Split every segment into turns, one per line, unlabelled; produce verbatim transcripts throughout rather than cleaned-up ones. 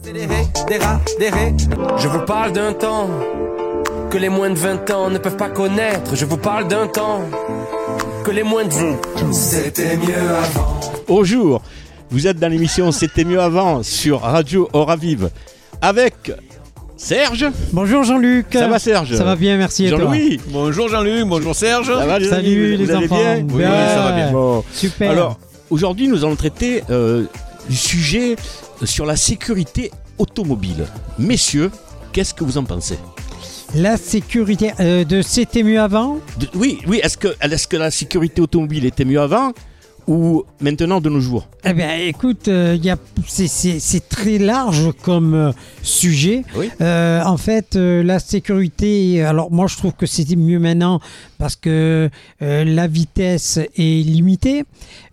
C'est des ré, des rats, des ré. Je vous parle d'un temps que les moins de vingt ans ne peuvent pas connaître. Je vous parle d'un temps que les moins de vingt c'était mieux avant.
Bonjour, vous êtes dans l'émission C'était mieux avant sur Radio Oravive avec Serge.
Bonjour Jean-Luc.
Ça va Serge?
Ça va bien, merci.
Jean-Louis.
Bonjour Jean-Luc, bonjour Serge.
Ça va les
Salut
amis,
les
vous allez
enfants.
bien?
Oui,
Oui, ça va bien. Bon.
Super.
Alors, aujourd'hui, nous allons traiter euh, du sujet sur la sécurité automobile. Messieurs, qu'est-ce que vous en pensez?
La sécurité euh, de C'était mieux avant.
de, Oui, oui. Est-ce que, est-ce que la sécurité automobile était mieux avant ou maintenant de nos jours?
Eh bien, écoute, euh, y a, c'est, c'est, c'est très large comme euh, sujet.
Oui.
Euh, en fait, euh, la sécurité, alors moi je trouve que c'est mieux maintenant parce que euh, la vitesse est limitée.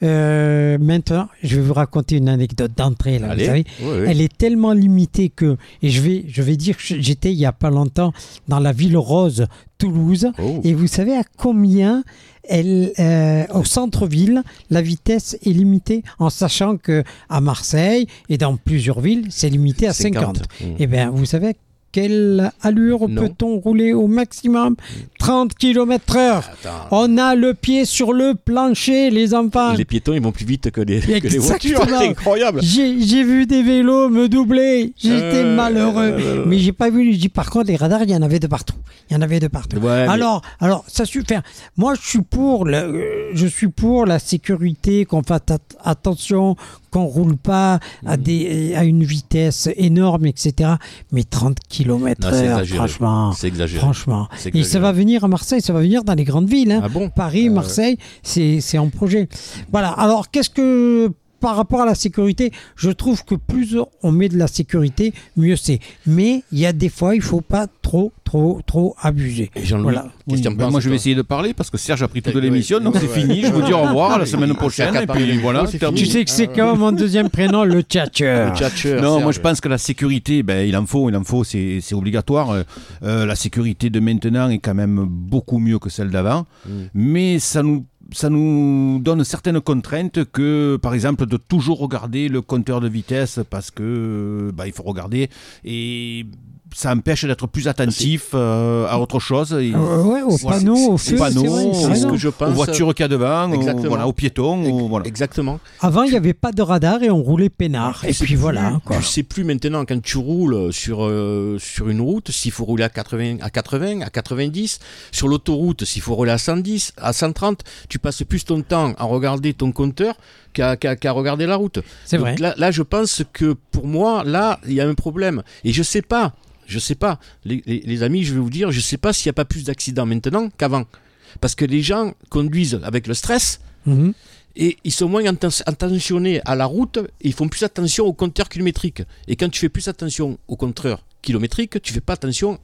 Euh, maintenant, je vais vous raconter une anecdote d'entrée. Là,
Allez.
vous savez,
Oui, oui.
elle est tellement limitée que, et je vais, je vais dire que j'étais il n'y a pas longtemps dans la ville rose, Toulouse,
Oh.
et vous savez à combien elle, euh, au centre-ville, la vitesse est limitée, en sachant que à Marseille et dans plusieurs villes, c'est limité à cinquante.
cinquante. Mmh.
Eh bien, vous savez quelle allure
Non.
peut-on rouler au maximum? trente kilomètres heure.
Attends.
On a le pied sur le plancher, les enfants.
Les piétons, ils vont plus vite que les, que les voitures.
Exactement.
C'est incroyable.
J'ai, j'ai vu des vélos me doubler. J'étais
Euh,
malheureux.
euh,
mais j'ai pas vu. J'ai dit, par contre, les radars, il y en avait de partout. Il y en avait de partout.
Ouais, mais-
alors, alors, ça suffit. Moi, je suis pour. Le, euh, je suis pour la sécurité, qu'on fasse at- attention, qu'on roule pas à des, à une vitesse énorme, et cetera. Mais trente kilomètres
Non, c'est
heure,
exagéré.
franchement.
C'est exagéré.
Franchement.
C'est
Et ça
exagéré.
va venir à Marseille, ça va venir dans les grandes villes. Hein.
Ah bon?
Paris,
Euh,
Marseille, c'est, c'est en projet. Voilà. Alors, qu'est-ce que, par rapport à la sécurité, je trouve que plus on met de la sécurité, mieux c'est. Mais il y a des fois, il faut pas trop, trop, trop abuser.
Et Jean-Louis,
Voilà.
qu'est-ce que tu en
Ben,
penses,
moi je vais
toi?
essayer de parler parce que Serge a pris toute
Oui.
l'émission, donc
Ouais,
c'est
ouais.
fini. Je vous dis au revoir la semaine
Il
prochaine.
s'est
Et
accaparé
puis
les
voilà,
micros,
c'est
c'est
terminé.
Tu sais que c'est comme mon deuxième prénom, le tchatcheur.
Le tchatcheur,
Non,
Serge.
moi je pense que la sécurité, ben, il en faut, il en faut, c'est, c'est obligatoire. Euh, euh, la sécurité de maintenant est quand même beaucoup mieux que celle d'avant,
Mm.
mais ça nous, ça nous donne certaines contraintes que, par exemple, de toujours regarder le compteur de vitesse parce que bah, il faut regarder et ça empêche d'être plus attentif euh, à autre chose. Et,
Euh, ouais, au
Voilà.
panneau, au
C'est
feu,
panneau,
c'est vrai, t'as
c'est
C'est ce
raison.
que je pense.
aux voitures qu'il y a devant, aux,
Exactement.
voilà, aux piétons,
Ex-
aux- voilà.
Exactement.
Avant, il n'y avait pas de radar et on roulait peinard. Et
Tu sais
puis
plus-
voilà. Quoi.
Tu sais plus maintenant quand tu roules sur, euh, sur une route s'il faut rouler à quatre-vingts, à quatre-vingts, à quatre-vingt-dix. Sur l'autoroute s'il faut rouler à cent dix, à cent trente. Tu passes plus ton temps à regarder ton compteur qu'à, qu'à, qu'à regarder la route.
C'est
Donc
vrai.
Là, là, je pense que pour moi, là, il y a un problème. Et je sais pas, je sais pas, les, les, les amis, je vais vous dire, je sais pas s'il n'y a pas plus d'accidents maintenant qu'avant. Parce que les gens conduisent avec le stress.
Mhm.
Et ils sont moins atten- attentionnés à la route et ils font plus attention au compteur kilométrique. Et quand tu fais plus attention au compteur kilométrique, tu fais pas attention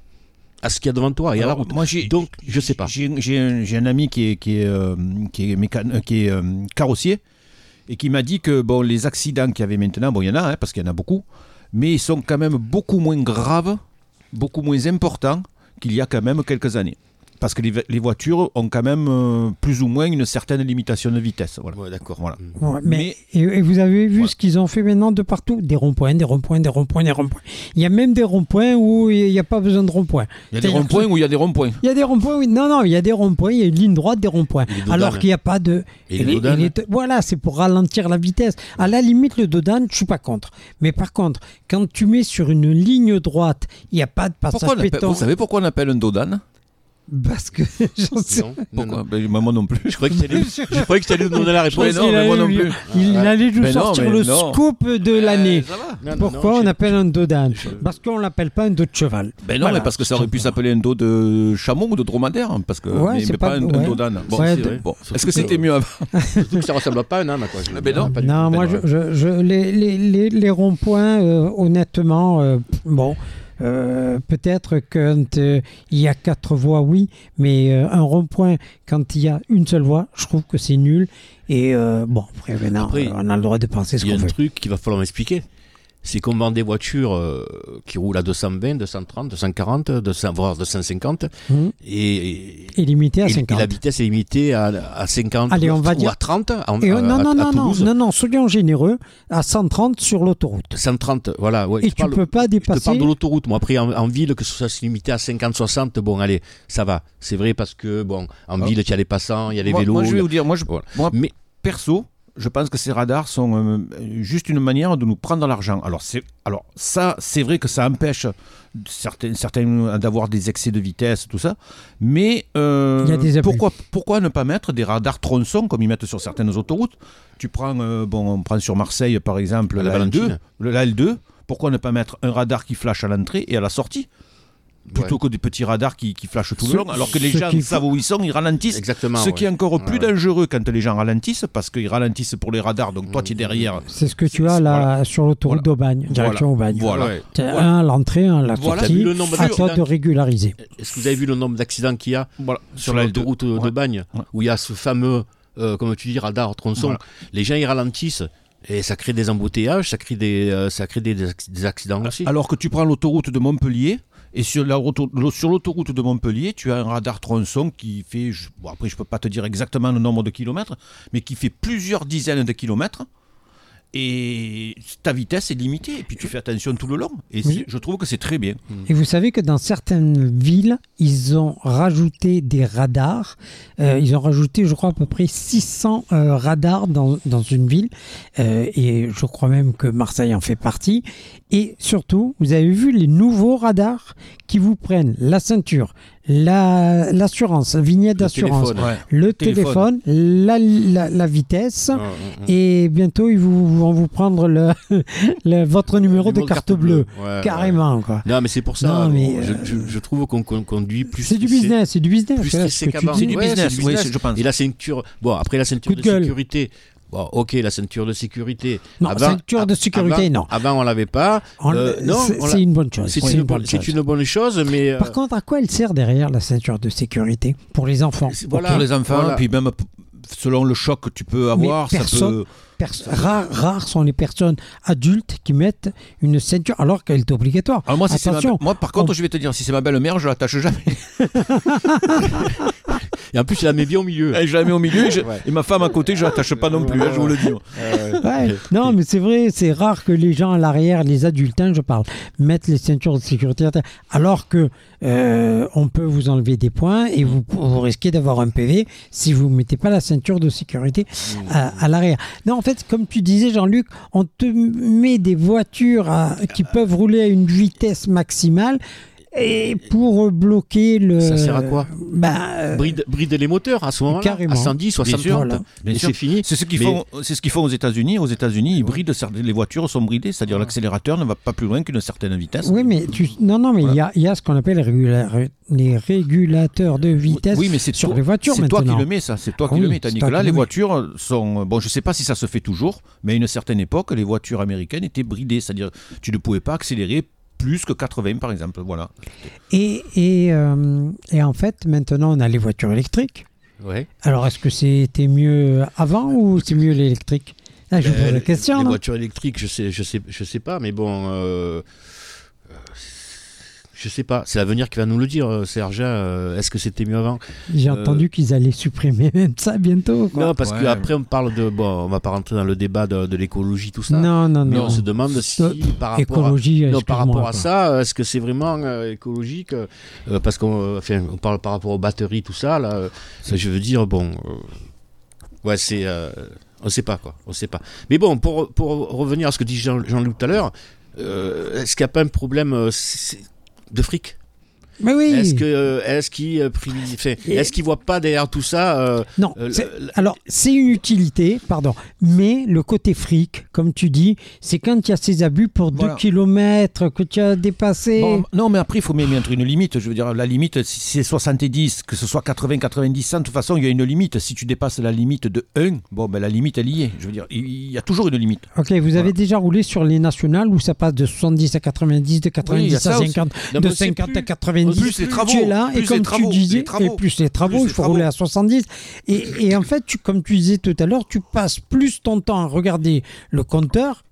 à ce qu'il y a devant toi et à la
Alors,
route.
moi, j'ai-
Donc, je sais pas.
J'ai, j'ai un, j'ai un ami qui est, qui est, euh, qui est, mécan- euh, qui est euh, carrossier et qui m'a dit que bon, les accidents qu'il y avait maintenant, bon, il y en a, hein, parce qu'il y en a beaucoup, mais ils sont quand même beaucoup moins graves, beaucoup moins importants qu'il y a quand même quelques années. Parce que les, les voitures ont quand même euh, plus ou moins une certaine limitation de vitesse. Voilà.
Ouais, d'accord.
Voilà.
Mm.
Ouais, mais,
Mais-
et, et vous avez vu
Ouais.
ce qu'ils ont fait maintenant de partout? Des ronds-points, des ronds-points, des ronds-points, des ronds-points. Il y a même des ronds-points où il n'y a pas besoin de ronds-points.
Il y a des
C'est-à-dire
ronds-points
que-
où il y a des ronds-points.
Il y a des ronds-points, oui. Non, non, il y a des ronds-points, il y a une ligne droite, des ronds-points.
Et les dodanes.
Alors qu'il n'y a pas de.
Et les
les-
dodanes.
les- Voilà, c'est pour ralentir la vitesse. À la limite, le dodane, je suis pas contre. Mais par contre, quand tu mets sur une ligne droite, il n'y a pas de
Pourquoi
passage
on appelle-
péton.
vous savez pourquoi on appelle un dodane?
Parce que j'en sais.
Non, non,
Pourquoi
non.
Ben, moi non plus.
Je croyais que tu allais, je croyais que tu allais nous donner la réponse.
Mais non,
il
mais moi
allait,
non plus.
il
Ah,
allait nous
mais non,
sortir
mais
le
non.
scoop de l'année.
ça va.
Non, non,
Pourquoi
non,
on
je-
appelle un dodane?
je-
Parce qu'on l'appelle pas un dos de cheval.
Ben non,
Voilà.
mais parce que ça aurait pu s'appeler un dos de chameau ou de dromadaire, hein, parce que
Ouais,
mais,
c'est
mais pas,
pas-
un,
ouais.
un dodane. Bon,
Ouais,
c'est
de-
vrai. Bon.
surtout
Est-ce que
que-
c'était mieux avant?
Surtout que ça ressemble pas à un âne, quoi. Je-
Ben non.
pas du
Non,
tout.
moi,
Ben
je, je, je- les, les, les, les ronds-points, euh, honnêtement, euh, bon, euh, peut-être quand euh, il y a quatre voies, oui, mais euh, un rond-point, quand il y a une seule voie, je trouve que c'est nul. Et euh, bon, après, maintenant,
Après,
euh, on a le droit de penser ce
Il y a
qu'on
un
veut.
truc qu'il va falloir m'expliquer. c'est qu'on vend des voitures euh, qui roulent à deux cent vingt, deux cent trente, deux cent quarante, deux cents, voire deux cent cinquante,
Mmh.
et,
Et limité à
et-
cinquante.
et la vitesse est limitée à, à cinquante
Allez, on va
ou
dire-
à trente en,
Et, euh,
à,
non,
à-
non,
à
non, non,
Toulouse.
non, non, soyons généreux, à cent trente sur l'autoroute.
cent trente, voilà. Ouais,
Et
je
tu
parle-
peux pas
Je te
dépasser.
parle de l'autoroute. Moi, après, en, en ville, que ce soit limité à cinquante soixante, bon, allez, ça va. C'est vrai parce que, bon, en
Ah.
ville, il y a les passants, il y a les
moi,
vélos.
moi, je
il y
vais
a-
vous dire, moi, je,
Voilà.
moi
Mais
perso, je pense que ces radars sont euh, juste une manière de nous prendre l'argent. Alors, c'est, alors ça, c'est vrai que ça empêche certains, certains d'avoir des excès de vitesse, tout ça. Mais euh,
Il y a des abus.
pourquoi, pourquoi ne pas mettre des radars tronçons comme ils mettent sur certaines autoroutes? Tu prends, euh, bon, on prend sur Marseille par exemple
La
la L deux,
Valentine.
le- la L deux. Pourquoi ne pas mettre un radar qui flash à l'entrée et à la sortie? Plutôt
Ouais.
que des petits radars qui, qui flashent tout
Ce-
le long, alors que les
ce
gens
qu'il
savent
faut-
où ils sont, ils ralentissent.
exactement.
Ce
ouais.
qui est encore plus
Ouais.
dangereux quand les gens ralentissent, parce qu'ils ralentissent pour les radars, donc toi tu es derrière.
C'est ce que tu
C'est-
as là
voilà.
sur l'autoroute
Voilà.
d'Aubagne, direction Aubagne.
Voilà.
Ouais.
T'as
Voilà.
un à l'entrée, un à la
Voilà.
sortie.
Le nombre
À toi
d'accidents
de régulariser.
Est-ce que vous avez vu le nombre d'accidents qu'il y a
Voilà.
sur
la L deux.
l'autoroute de
Ouais.
Bagne,
Ouais.
où il y a ce fameux, euh, comme tu dis, radar tronçon?
Voilà.
Les gens, ils ralentissent et ça crée des embouteillages, ça crée des, euh, ça crée des, des acc- des accidents aussi.
Alors que tu prends l'autoroute de Montpellier, et sur, la, auto- sur l'autoroute de Montpellier, tu as un radar tronçon qui fait, je- bon, après je peux pas te dire exactement le nombre de kilomètres, mais qui fait plusieurs dizaines de kilomètres. Et ta vitesse est limitée, et puis tu fais attention tout le long. Et
Oui.
c'est- je trouve que c'est très bien.
Et vous savez que dans certaines villes, ils ont rajouté des radars. Euh, ils ont rajouté, je crois, à peu près six cents euh, radars dans, dans une ville. Euh, et je crois même que Marseille en fait partie. Et surtout, vous avez vu les nouveaux radars qui vous prennent la ceinture, la, l'assurance, la vignette
Le
d'assurance,
téléphone.
Ouais.
le
Téléphone.
téléphone, la, la, la vitesse.
Ouais, ouais, ouais.
Et bientôt, ils vous, vont vous prendre le, le- votre numéro de
Numéro
carte bleue.
Ouais,
Carrément, quoi.
ouais. Non, mais c'est pour ça.
Non, mais,
bon, je,
euh,
je- je trouve qu'on qu'on conduit plus.
C'est du
stressé-
business, c'est du business.
Plus
voilà,
stressé
ce que tu
qu'avant.
dis.
C'est du
Ouais,
business,
c'est du
oui,
business.
je pense.
Et la ceinture. Bon, après la ceinture
Coup de
de,
gueule.
sécurité. Bon, ok, la ceinture de sécurité.
Non,
Avant-
ceinture de sécurité,
avant-
non.
Avant, on l'avait pas.
On-
Euh, non,
c'est,
on
c'est
l'a-
une bonne chose.
C'est
c'est
une,
une bonne
bonne- c'est
chose.
une bonne chose, mais. euh,
Par contre, à quoi elle sert derrière la ceinture de sécurité pour les enfants?
c'est-
Pour
voilà,
les enfants,
voilà.
puis même p- selon le choc que tu peux avoir, ça
personne-
peut.
Pers- rares, rares sont les personnes adultes qui mettent une ceinture alors qu'elle est obligatoire.
Alors moi, si c'est ma-
Attention,
moi, par contre,
on-
je vais te dire, si c'est ma belle-mère, je l'attache jamais.
Et en plus, il la met bien au milieu.
Et je la mets au milieu, et, je-
Ouais.
et ma femme à côté, je l'attache pas non plus, hein, je vous le dis. moi.
Ouais, non, mais c'est vrai, c'est rare que les gens à l'arrière, les adultes, hein, je parle, mettent les ceintures de sécurité à terre, alors que euh, on peut vous enlever des points et vous, vous risquez d'avoir un P V si vous ne mettez pas la ceinture de sécurité à, à l'arrière. Non, en fait, comme tu disais, Jean-Luc, on te met des voitures à- qui peuvent rouler à une vitesse maximale. Et pour bloquer le.
Ça sert à quoi?
Bah, euh,
Bride, bride les moteurs à ce moment-là.
Carrément.
À cent dix, soixante,
sûr,
trente.
voilà.
Bien
Et
sûr.
c'est fini.
C'est ce qu'ils
Mais-
font, c'est ce qu'ils font aux États-Unis. Aux États-Unis, ils brident, certaines- les voitures sont bridées, c'est-à-dire l'accélérateur ne va pas plus loin qu'une certaine vitesse.
oui, mais tu, non, non, mais il y a- il y, a ce qu'on appelle les, régula- les régulateurs de vitesse
Oui, mais c'est
sur
toi,
les voitures
c'est toi qui
maintenant.
le mets, ça. C'est toi
Ah
qui le
oui,
mets.
c'est
Tandis
toi
que là,
qui
les
le mets.
voitures sont. Bon, je sais pas si ça se fait toujours, mais à une certaine époque, les voitures américaines étaient bridées, c'est-à-dire tu ne pouvais pas accélérer plus que quatre-vingts, par exemple. Voilà.
Et, et, euh, et en fait, maintenant, on a les voitures électriques.
Ouais.
Alors, est-ce que c'était mieux avant ou c'est mieux l'électrique? Ah, je vous pose
Euh,
la question.
Les
non
voitures électriques, je sais, je sais, je sais pas, mais bon, euh, euh, je sais pas. C'est l'avenir qui va nous le dire, euh, Serge. euh, Est-ce que c'était mieux avant?
J'ai
euh,
entendu qu'ils allaient supprimer même ça bientôt. Quoi.
Non, parce
Ouais.
qu'après on parle de, bon, on va pas rentrer dans le débat de, de l'écologie, tout ça.
non, non,
Mais
non.
on se demande si,
Euh,
par rapport à,
Écologie,
non, par rapport
excuse-moi,
à
quoi.
ça, est-ce que c'est vraiment euh, écologique euh, euh, Parce qu'on euh, enfin, on parle par rapport aux batteries, tout ça. Là, euh, ça, je veux dire, bon, euh, ouais, c'est, euh, on sait pas quoi, on sait pas. Mais bon, pour, pour revenir à ce que dit Jean- Jean-Luc tout à l'heure, euh, est-ce qu'il n'y a pas un problème euh, c'est- de fric?
Mais oui.
Est-ce que, euh, est-ce qu'il euh, privilégie- enfin,
Et-
est-ce qu'il voit pas derrière tout ça euh,
Non,
euh,
c'est-
le- le-
alors c'est une utilité, pardon, mais le côté fric, comme tu dis, c'est quand il y a ces abus pour
Voilà.
deux kilomètres que tu as dépassé.
Bon, non, mais après, il faut même mettre une limite. Je veux dire, la limite, si c'est soixante-dix, que ce soit quatre-vingts, quatre-vingt-dix cents, de toute façon, il y a une limite. Si tu dépasses la limite de un, bon, ben, la limite, elle y est. Je veux dire, il y a toujours une limite.
Ok, vous avez déjà roulé sur les nationales où ça passe de soixante-dix à quatre-vingt-dix, de
Oui, il y
quatre-vingt-dix
a
à
ça aussi.
cinquante,
Non,
de
mais c'est
cinquante
plus-
à quatre-vingt-dix.
plus les travaux,
tu es là,
plus
et
les
comme
travaux,
tu disais,
les travaux.
et plus les travaux,
Plus
il
les
faut
travaux.
rouler à soixante-dix. Et, et en fait, tu, comme tu disais tout à l'heure, tu passes plus ton temps à regarder le compteur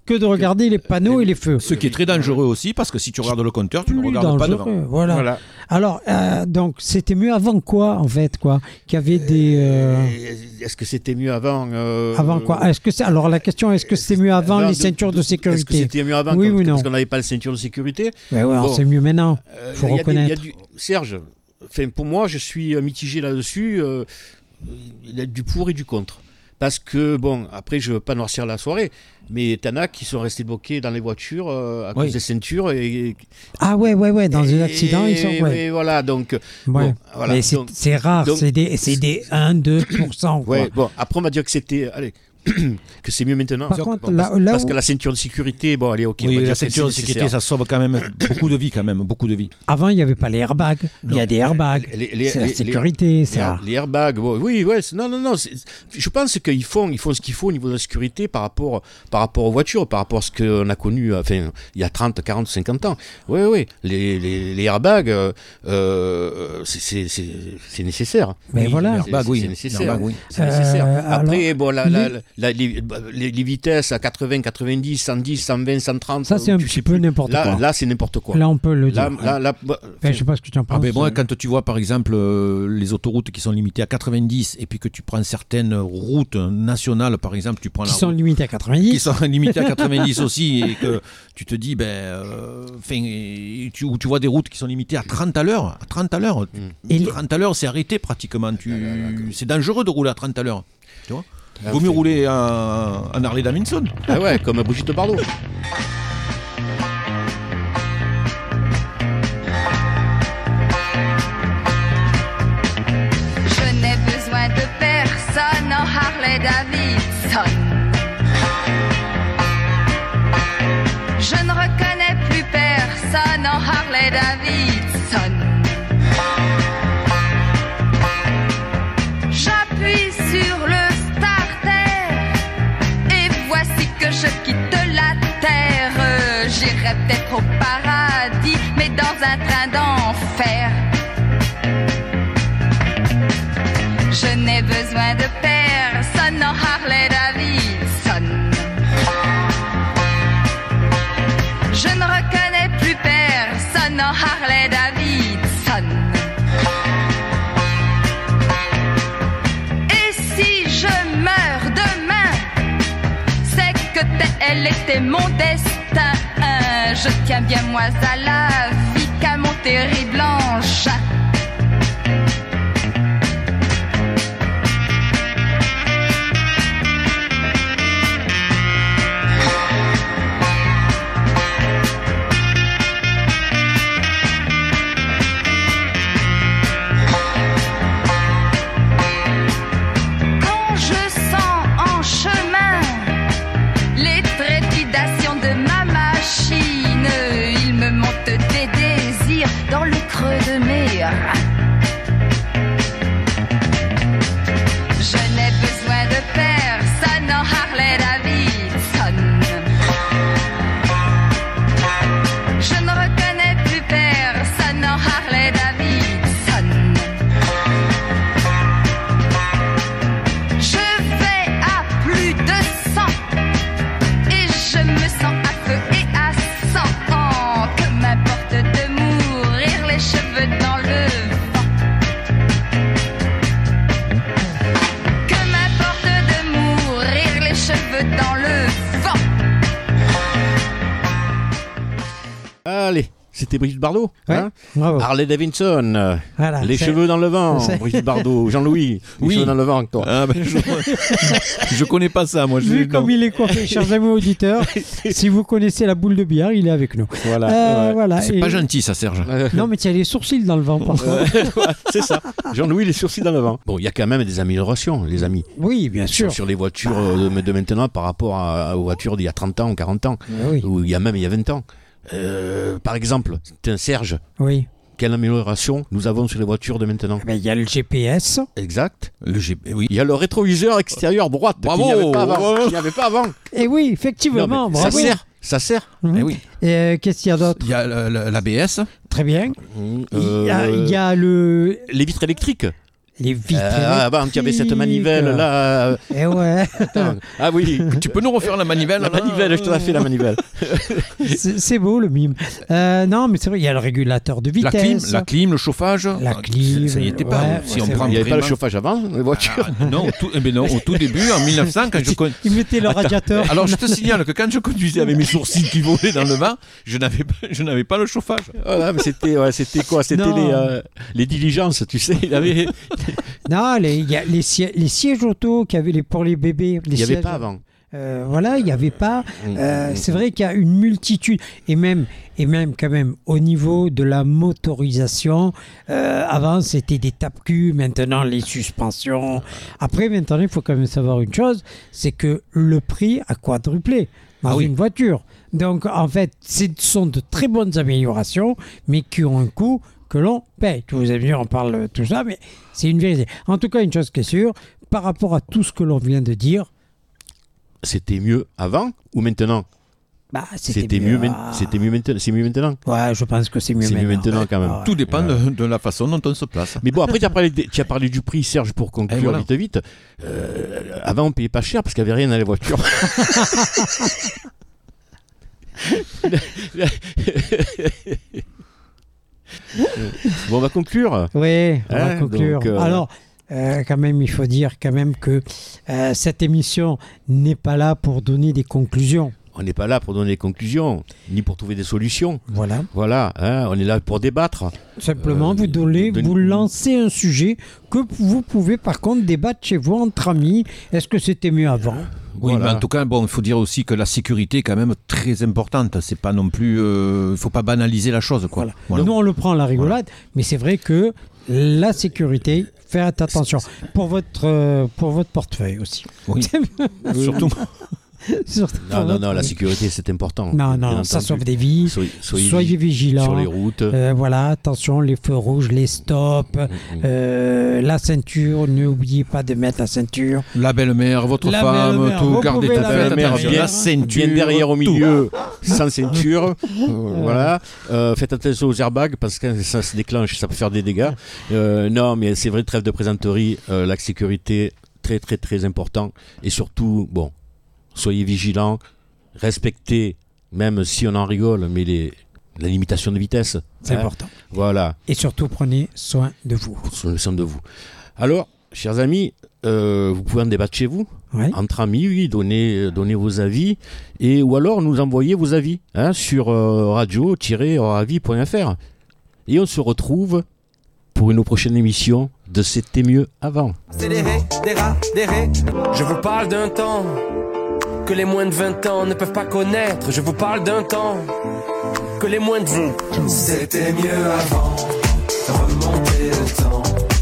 que de regarder les panneaux et les feux.
Ce qui est très dangereux aussi, parce que si tu regardes le compteur, tu ne
Plus
regardes pas
dangereux,
devant.
Voilà.
Voilà.
Alors, euh, donc, c'était mieux avant quoi, en fait, quoi qu'il y avait des... euh,
Est-ce que c'était mieux avant euh,
Avant quoi Est-ce que c'est alors la question est-ce que c'était mieux avant
avant
les
de-
ceintures de,
Est-ce que
sécurité?
c'était mieux avant
Oui
quand-
ou non?
parce qu'on n'avait pas de ceinture de sécurité?
Ouais, ouais, alors
Bon.
c'est mieux maintenant.
Euh,
Faut
il y a des-
reconnaître.
il y a du- Serge, enfin, pour moi, je suis euh, mitigé là-dessus. euh, Il y a du pour et du contre. Parce que, bon, après, je ne veux pas noircir la soirée, mais t'en as qui sont restés bloqués dans les voitures euh, à
Oui.
cause des ceintures. Et,
Ah ouais, ouais, ouais, dans
et-
des accidents, ils sont...
et-
Ouais.
et voilà, donc...
Ouais.
bon, voilà,
Mais c'est
donc-
c'est rare,
donc-
c'est des, c'est des un à deux pour cent. Quoi.
Ouais, bon, après, on va dire que c'était... Allez, que c'est mieux maintenant.
Par
Bon,
contre,
parce,
là- là
parce
où-
que la ceinture de sécurité, bon, allez, ok. on va
Oui,
dire
la
que c'est
ceinture de sécurité,
nécessaire.
ça sauve quand même beaucoup de vies, quand même, beaucoup de vies.
Avant, il n'y avait pas les airbags. Il y a des airbags.
Les- les-
C'est la
les-
sécurité,
les-
ça.
Les airbags, bon, oui, ouais, c'est- non, non, non. c'est- Je pense qu'ils font, ils font ce qu'il faut au niveau de la sécurité par rapport, par rapport aux voitures, par rapport à ce qu'on a connu, enfin, il y a trente, quarante, cinquante ans. Oui, oui, les, les, les airbags, euh, euh, c'est- c'est c'est- c'est nécessaire.
Mais
Oui,
voilà.
les airbags,
C'est-
oui.
c'est nécessaire.
Les airbags, oui.
C'est nécessaire.
Euh,
Après,
alors,
bon, la, la-
les-
la- les, les- les vitesses à quatre-vingts, quatre-vingt-dix, cent dix, cent vingt, cent trente.
Ça, c'est un
tu
petit
sais
peu
plus.
n'importe
Là,
quoi.
là c'est n'importe quoi.
Là, on peut le dire.
Là, là, là, bah,
Enfin, je sais pas ce que tu en penses.
Ah ben moi, quand tu vois par exemple euh, les autoroutes qui sont limitées à quatre-vingt-dix et puis que tu prends certaines routes nationales, par exemple, tu prends
Qui
la
sont
route-
limités à
qui
quatre-vingt-dix.
sont limitées à quatre-vingt-dix aussi et que tu te dis ben euh, fin, et tu, ou tu vois des routes qui sont limitées à trente à l'heure, à trente à l'heure.
Et les-
trente à l'heure, c'est arrêté pratiquement. Tu, c'est dangereux de rouler à trente à l'heure. Tu vois
Ah,
Vaut mieux
c'est-
rouler en, en Harley Davidson.
Ah ouais, comme Brigitte Bardot.
Je n'ai besoin de personne en Harley Davidson. Je ne reconnais plus personne en Harley Davidson. J'appuie sur le starter et voici que je quitte la terre. J'irai peut-être au paradis, mais dans un train d'enfer. Je n'ai besoin de personne en Harley Davidson. Je ne reconnais plus personne en Harley Davidson. Et si je meurs demain, c'est que tel était mon destin. Je tiens bien moi à la vie qu'à mon terrible engin. Quand je sens en chemin les trépidations de ma machine, il me monte des désirs dans le creux de mes reins. Je n'ai besoin de personne en Harley Davidson. Je ne reconnais plus personne en Harley Davidson. Je vais à plus de cent et je me sens à feu et à sang. Que m'importe de mourir les cheveux dans le vent. Que m'importe de mourir les cheveux dans le vent.
Allez, c'était Brigitte Bardot.
Ouais,
hein
bravo.
Harley Davidson. euh,
Voilà,
les
c'est-
cheveux dans le vent.
c'est-
Brigitte Bardot. Jean-Louis. Les
Oui.
cheveux dans le vent, toi.
Ah ben, je, je connais pas ça, moi. Je,
Vu
non.
comme il est coiffé, chers amis auditeurs, si vous connaissez la boule de billard, il est avec nous.
Voilà.
Euh,
ouais.
voilà.
C'est
Et-
pas gentil, ça, Serge.
Euh,
Non, mais tu as les sourcils dans le vent, par contre.
ouais, c'est ça. Jean-Louis, les sourcils dans le vent. Bon, il y a quand même des améliorations, les amis.
Oui, bien sûr.
Sur, sur les voitures euh, de, de maintenant par rapport à- aux voitures d'il y a trente ans ou quarante ans.
Oui,
Ou il y a même il y a vingt ans. Euh, par exemple, c'est un Serge.
oui.
Quelle amélioration nous avons sur les voitures de maintenant?
Eh ben, il y a le G P S.
Exact.
Le G... Oui.
Il y a le rétroviseur extérieur droite
Bravo.
qu'il n'y avait pas avant.
Bravo.
Qu'il n'y avait pas avant.
Et oui, effectivement,
Non, mais ça
bravo.
sert. Ça sert.
Mhm.
Eh oui.
Et euh, qu'est-ce qu'il y a d'autre?
Il y a l'A B S.
Très bien.
Euh,
Il y a, il y a le...
Les vitres électriques.
Les vitres
Euh, avant, tu avais cette manivelle là. euh,
Eh ouais,
attends. Ah oui,
Tu peux nous refaire la manivelle
la
là
manivelle, je te la fais la manivelle.
c'est c'est beau le mime. Euh, non, mais c'est vrai, il y a le régulateur de
La
vitesse.
clim, la clim, le chauffage.
La
Ah,
clim,
ça y était pas.
ouais,
si
ouais,
on
c'est
prend
vrai.
Il n'y avait pas le
vraiment-
chauffage avant, les voitures.
Ah, non, au tout, eh ben non, au tout début, en mille neuf cents, quand je con-
Il mettait le radiateur.
Alors je te signale que quand je conduisais avec mes sourcils qui volaient dans le vent, je n'avais pas, je n'avais pas le chauffage.
Voilà, mais c'était, ouais, c'était quoi? C'était
Non.
les, euh, les diligences, tu sais. Il avait,
Non, les, il y a les, sièges, les sièges auto qu'il y avait les, pour les bébés. Les
il y avait
sièges-
pas avant.
Euh, voilà, il n'y avait pas.
Mm,
Euh,
mm,
c'est vrai qu'il y a une multitude. Et même, et même quand même, au niveau de la motorisation, euh, avant c'était des tape-culs, maintenant les suspensions. Après, maintenant, il faut quand même savoir une chose, c'est que le prix a quadruplé dans
Ah oui.
une voiture. Donc, en fait, ce sont de très bonnes améliorations, mais qui ont un coût que l'on paye. Tu vous avez vu, on parle de tout ça, mais c'est une vérité. En tout cas, une chose qui est sûre, par rapport à tout ce que l'on vient de dire,
C'était mieux avant ou maintenant?
bah,
C'était mieux, men-
ah.
c'était mieux maintenant. C'est mieux maintenant.
Ouais, je pense que c'est mieux
C'est mieux maintenant quand même.
Ah ouais.
Tout dépend de, de la façon dont on se place.
Mais bon, après, tu as parlé, de- tu as parlé du prix, Serge, pour conclure
Et voilà.
vite vite. Euh, avant, on payait pas cher parce qu'il n'y avait rien dans les voitures. Bon, on va conclure.
Oui, on va
Hein,
conclure.
donc, euh,
Alors, euh, quand même, il faut dire quand même que euh, cette émission n'est pas là pour donner des conclusions.
On n'est pas là pour donner des conclusions, ni pour trouver des solutions.
Voilà.
Voilà, hein, on est là pour débattre.
Simplement,
Euh,
vous donnez,
de-
vous lancez un sujet que vous pouvez par contre débattre chez vous entre amis. Est-ce que c'était mieux avant?
Oui,
Voilà.
mais en tout cas, bon, il faut dire aussi que la sécurité est quand même très importante. C'est pas non plus, euh, il faut pas banaliser la chose, quoi.
Voilà.
Voilà.
Nous, on le prend à la rigolade, mais c'est vrai que la sécurité, faites attention pour votre, euh, pour votre portefeuille aussi.
Oui. Surtout.
Surtout pour
Non, non,
votre-
non, la sécurité, c'est important.
Non,
bien
non, ça
entendu.
sauve des vies.
Soyez, soyez
Soyez
vigi-
vigilants.
sur les routes.
Euh, voilà, attention, les feux rouges, les stops,
Mm, mm.
euh, la ceinture, n'oubliez pas de mettre la ceinture.
La belle-mère, votre
La
femme,
belle-mère,
tout,
vous
gardez
pouvez
tout
la
fait
belle-mère
attention.
bien-
La ceinture,
Bien derrière au
tout.
milieu, sans ceinture. Euh, voilà. Euh, faites attention aux airbags parce que ça se déclenche, ça peut faire des dégâts. Euh, non, mais c'est vrai, trêve de présenterie, euh, la sécurité, très, très, très important. Et surtout, bon, soyez vigilants, respectez, même si on en rigole, mais les, la limitation de vitesse.
C'est
hein.
important.
Voilà.
Et surtout, prenez soin de vous.
Sur soin de vous. Alors, chers amis, euh, vous pouvez en débattre chez vous,
Ouais.
entre amis, oui, donnez, donnez vos avis, et, ou alors nous envoyez vos avis hein, sur euh, radio tiret avis point f r. Et on se retrouve pour une prochaine émission de C'était mieux avant.
C'est des ré, des rats, des ré. Je vous parle d'un temps que les moins de vingt ans ne peuvent pas connaître. Je vous parle d'un temps que les moins de vingt. C'était mieux avant, remontez le temps.